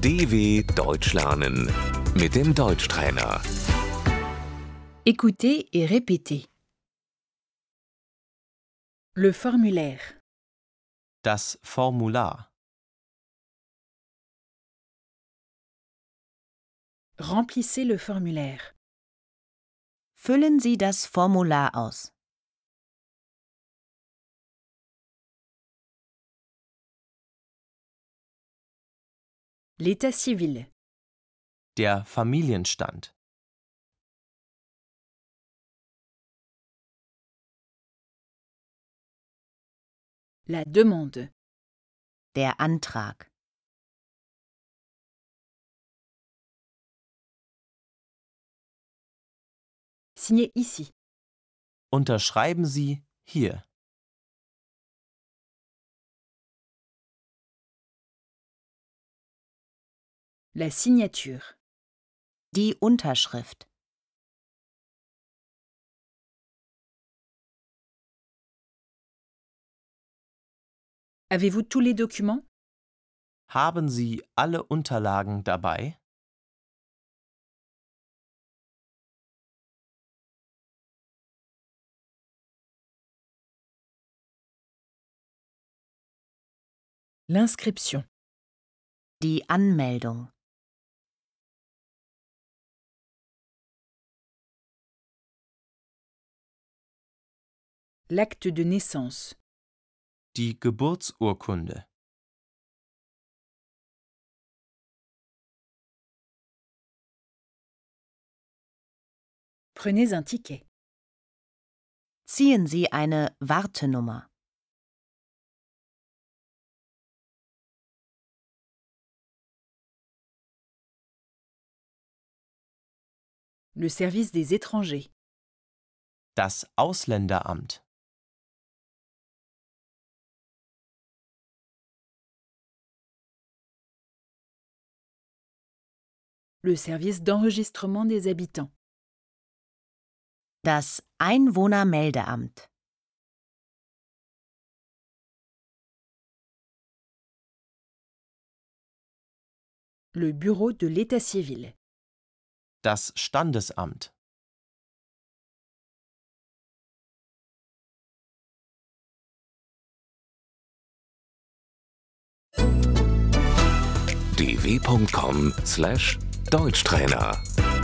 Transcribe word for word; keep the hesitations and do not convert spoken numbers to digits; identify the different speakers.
Speaker 1: D W Deutsch lernen mit dem Deutschtrainer.
Speaker 2: Écoutez et répétez. Le formulaire.
Speaker 3: Das Formular.
Speaker 2: Remplissez le formulaire.
Speaker 4: Füllen Sie das Formular aus.
Speaker 2: L'état civil.
Speaker 3: Der Familienstand.
Speaker 2: La demande.
Speaker 4: Der Antrag.
Speaker 2: Signez ici.
Speaker 3: Unterschreiben Sie hier.
Speaker 2: La signature.
Speaker 4: Die Unterschrift.
Speaker 2: Avez-vous tous les documents?
Speaker 3: Haben Sie alle Unterlagen dabei?
Speaker 2: L'inscription.
Speaker 4: Die Anmeldung.
Speaker 2: L'acte de naissance.
Speaker 3: Die Geburtsurkunde.
Speaker 2: Prenez un ticket.
Speaker 4: Ziehen Sie eine Wartenummer.
Speaker 2: Le service des étrangers.
Speaker 3: Das Ausländeramt.
Speaker 2: Le service d'enregistrement des habitants.
Speaker 4: Das Einwohnermeldeamt.
Speaker 2: Le bureau de l'état civil.
Speaker 3: Das Standesamt.
Speaker 1: d w punkt com slash Deutschtrainer